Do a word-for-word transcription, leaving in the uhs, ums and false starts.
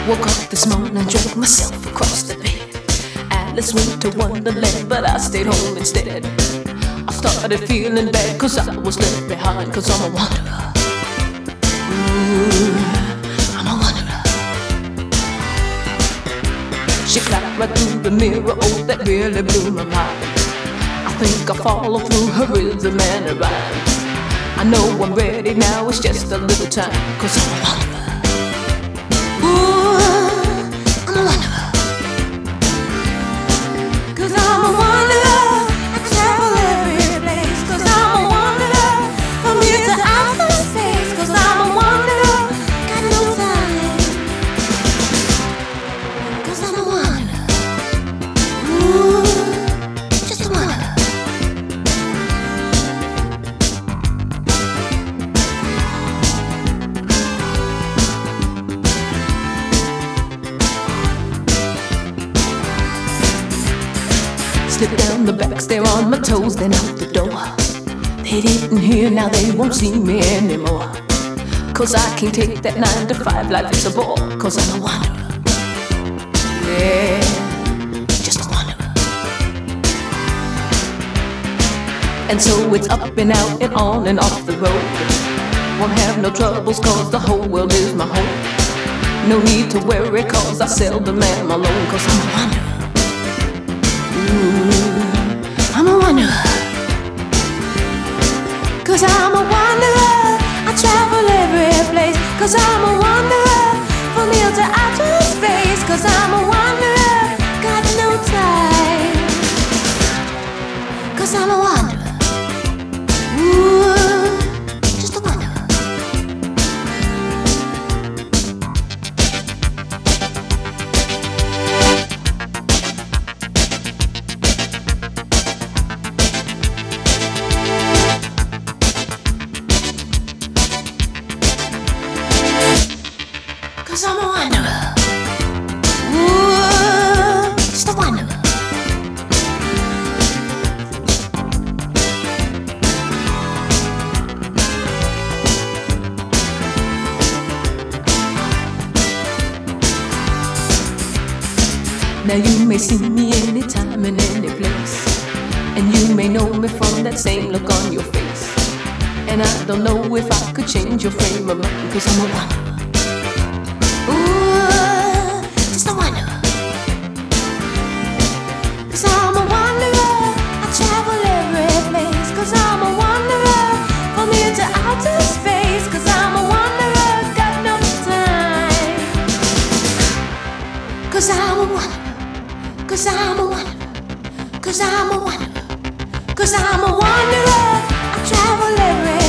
Woke up this morning, dragged myself across the bed. Alice went to Wonderland, but I stayed home instead. I started feeling bad cause I was left behind, cause I'm a wanderer. Ooh, I'm a wanderer. She clapped right through the mirror, oh that really blew my mind. I think I follow through her rhythm and her rhyme. I know I'm ready now, it's just a little time, cause I'm a wanderer. Slip down the back stair on my toes, then out the door. They didn't hear, now they won't see me anymore. Cause I can't take that nine to five life, it's a bore. Cause I'm a wanderer. Yeah, just a wanderer. And so it's up and out and on and off the road. Won't have no troubles cause the whole world is my home. No need to worry cause I seldom am alone. Cause I'm a wanderer. Ooh, I'm a wanderer. Cause I'm a wanderer. I travel every place. Cause I'm a wanderer. From here to outer space. Cause I'm a wanderer. Got no time. Cause I'm a wanderer. Ooh, just a wanderer. Cause I'm a wanderer. Ooh, just a wanderer. Now you may see me anytime and any place, and you may know me from that same look on your face. And I don't know if I could change your frame of mind, cause I'm a wanderer. Ooh, just a wanderer. Cause I'm a wanderer. I travel every place. Cause I'm a wanderer. From here to outer space. Cause I'm a wanderer. Got no time. Cause I'm a wanderer. Cause I'm a wanderer. Cause I'm a wanderer. Cause I'm a wanderer. I travel every